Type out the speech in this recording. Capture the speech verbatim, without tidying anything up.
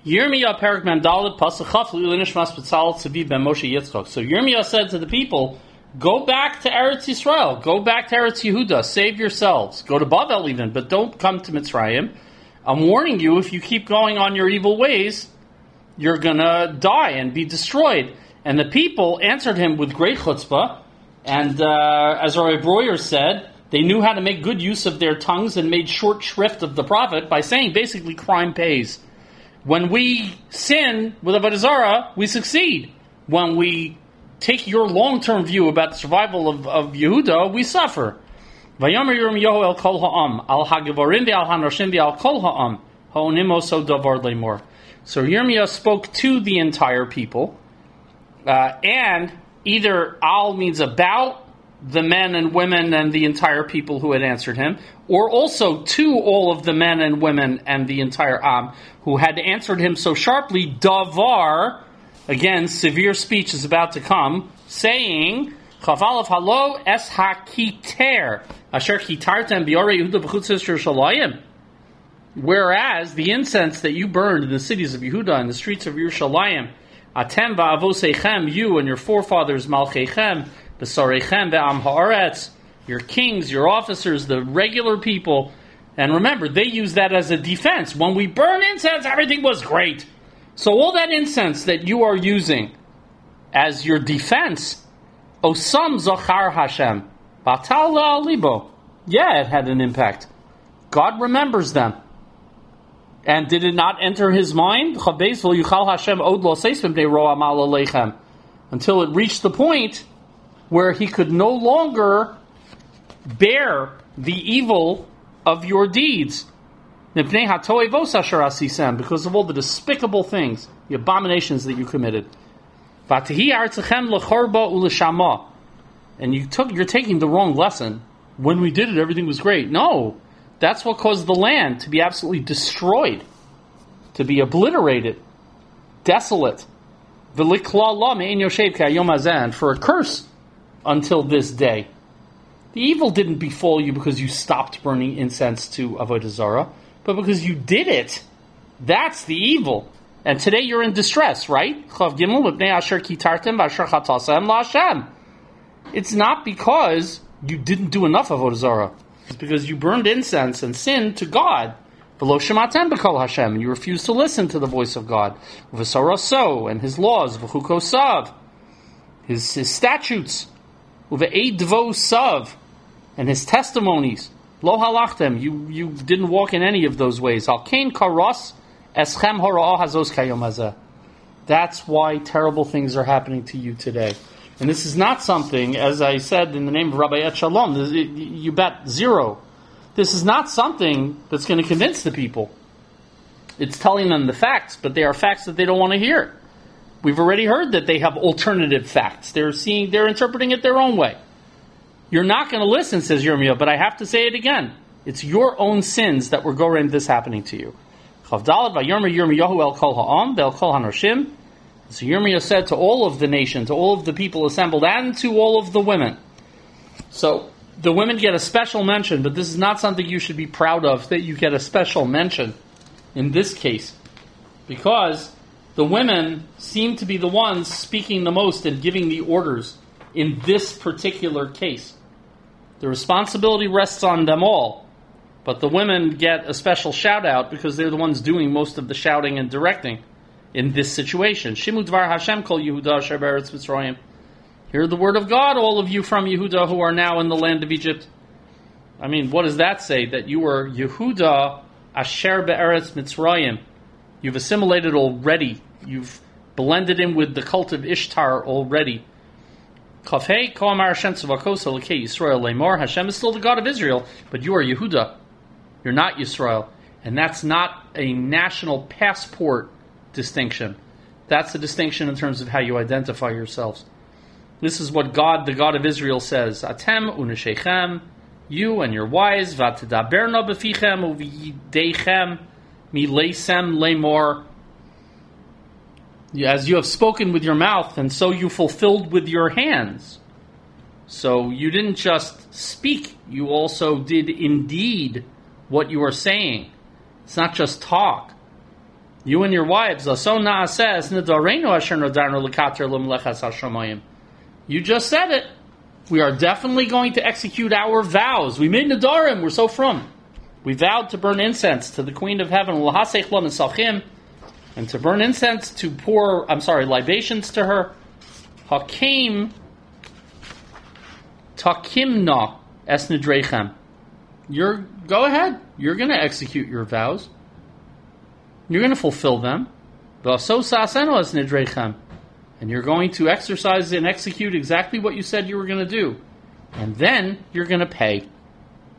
Yirmiyah Perak Mandalit Pasuk Chaf L'Nishmas B'Tzalel Tzvi Ben Moshe Yitzchak. So Yirmiyah said to the people, go back to Eretz Yisrael, go back to Eretz Yehuda, save yourselves. Go to Bavel even, but don't come to Mitzrayim. I'm warning you, if you keep going on your evil ways, you're going to die and be destroyed. And the people answered him with great chutzpah, and uh, as Rabbi Breuer said, they knew how to make good use of their tongues and made short shrift of the prophet by saying basically crime pays. When we sin with Avodah Zarah, we succeed. When we take your long-term view about the survival of, of Yehuda, we suffer. Vayomer Yirmiyahu el kol ha'am, al ha'gevorim ve'al ha'noshim ve'al kol ha'am, ha'onim oso davar lemor. So Yirmiyah spoke to the entire people, uh, and either al means about the men and women and the entire people who had answered him, or also to all of the men and women and the entire Am who had answered him so sharply, davar, again, severe speech is about to come, saying, Chavalov halo es hakiter, asher kitartem biore Yehuda b'chutz Yerushalayim. Whereas the incense that you burned in the cities of Yehuda and the streets of Yerushalayim, atem va'avoseichem, you and your forefathers, malcheichem, b'sareichem ve'am haaretz, your kings, your officers, the regular people. And remember, they use that as a defense. When we burn incense, everything was great. So all that incense that you are using as your defense, osam zochar Hashem, batal le'alibo. Yeah, it had an impact. God remembers them. And did it not enter his mind? Until it reached the point where he could no longer bear the evil of your deeds. Because of all the despicable things, the abominations that you committed. And you took, you're taking the wrong lesson. When we did it, everything was great. No. That's what caused the land to be absolutely destroyed, to be obliterated, desolate. For a curse until this day. The evil didn't befall you because you stopped burning incense to Avodah Zarah, but because you did it. That's the evil. And today you're in distress, right? It's not because you didn't do enough Avodah Zarah. It's because you burned incense and sinned to God. V'lo shematem b'kol Hashem, and you refused to listen to the voice of God. V'saraso, and His laws, v'chukosav, His His statutes, v'eidvo sav, and His testimonies. Lo halachtem, you you didn't walk in any of those ways. Al kain karos eschem hora'ah hazos kayom hazeh. That's why terrible things are happening to you today. And this is not something, as I said in the name of Rabbi Et Shalom, you bet zero. This is not something that's going to convince the people. It's telling them the facts, but they are facts that they don't want to hear. We've already heard that they have alternative facts. They're seeing, they're interpreting it their own way. You're not going to listen, says Yirmiyah, but I have to say it again. It's your own sins that were going this happening to you. Chavdalad v'Yirmiyah Yirmiyahu el kol ha'am ve'el kol hanoshim. So Yirmiyah said to all of the nation, to all of the people assembled, and to all of the women. So the women get a special mention, but this is not something you should be proud of, that you get a special mention in this case. Because the women seem to be the ones speaking the most and giving the orders in this particular case. The responsibility rests on them all, but the women get a special shout out because they're the ones doing most of the shouting and directing in this situation. Shimu dvar Hashem kol Yehuda asher be'eretz Mitzrayim. Hear the word of God, all of you from Yehuda who are now in the land of Egypt. I mean, what does that say? That you are Yehuda asher be'eretz Mitzrayim. You've assimilated already. You've blended in with the cult of Ishtar already. Kafei ko amar Hashem tzavakos elokei Yisrael lemor. Hashem is still the God of Israel, but you are Yehuda. You're not Yisrael. And that's not a national passport distinction. That's a distinction in terms of how you identify yourselves. This is what God, the God of Israel, says. Atem u'nesheichem, you and your wives, v'atadaberna b'fichem u'v'yideichem mileisem lemor. As you have spoken with your mouth, and so you fulfilled with your hands. So you didn't just speak, you also did indeed what you are saying. It's not just talk. You and your wives, so na'aseh nidareinu asher nodarnu lekater l'melechas hashamayim. You just said it. We are definitely going to execute our vows. We made nadarim. We're so from. We vowed to burn incense to the Queen of Heaven, l'hasech lo nesachim, and to burn incense, to pour, I'm sorry, libations to her. Hakim takimna es nidrechem. You're, go ahead. You're going to execute your vows. You're going to fulfill them. V'aso sa'asenu es nidrechem. And you're going to exercise and execute exactly what you said you were going to do. And then you're going to pay.